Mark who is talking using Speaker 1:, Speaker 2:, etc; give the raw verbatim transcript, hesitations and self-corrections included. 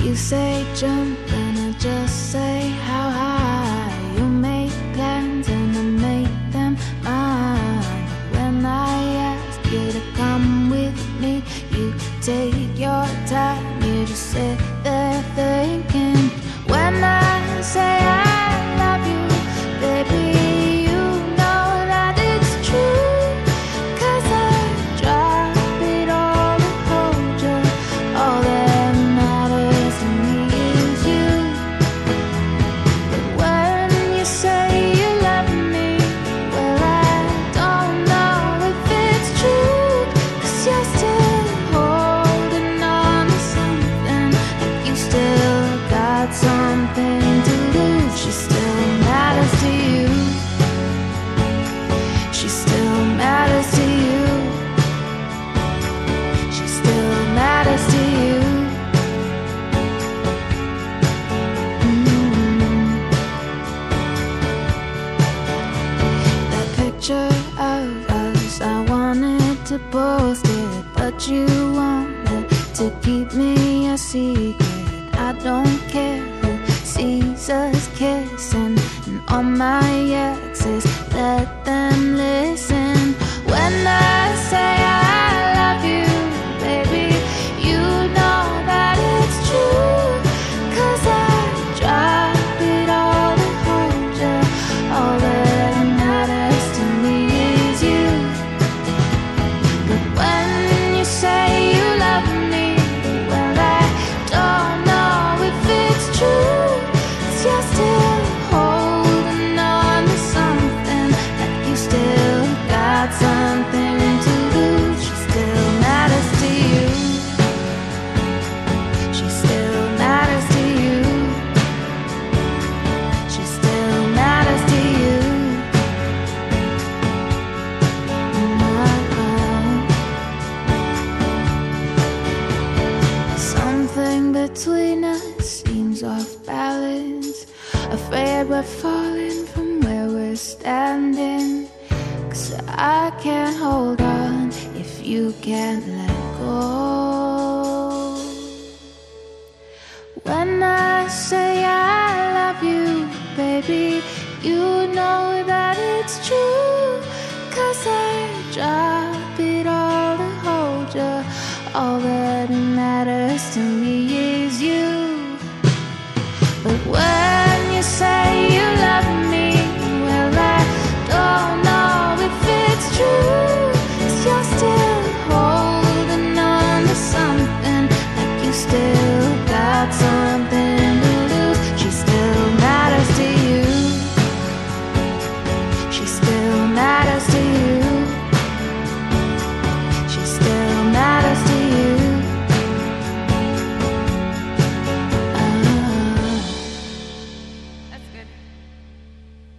Speaker 1: You say jump and I just say how high. You make plans and I make them mine. When I ask you to come with me, you take your time, you just sit there thinking. When I say I love you, baby, you know that it's true. 'Cause I drop it all and hold you. All that matters to me is you. But when you say you love me, well, I don't know if it's true. 'Cause you're still holding on to something, like you still got something to lose. She still matters to you. She still matters to you. She still matters to you. Mm. That picture of us, I wanted to post it, but you wanted to keep me a secret. I don't care who sees us kissing, and all my exes, let them listen. When I say I love you, baby, you know that it's true. 'Cause I drop it all to hold you. All that matters to me is you. But when you say you love me, well, I don't know if it's true. 'Cause you're still holding on to something, like you still got something to lose. She still matters to you. She still matters to you. She still matters to you. Something between us seems off balance, afraid we're falling from where we're standing. 'Cause I can't hold on if you can't let go. When I say I love you, baby, you know that it's true. 'Cause I drop it all to hold you. All that matters to me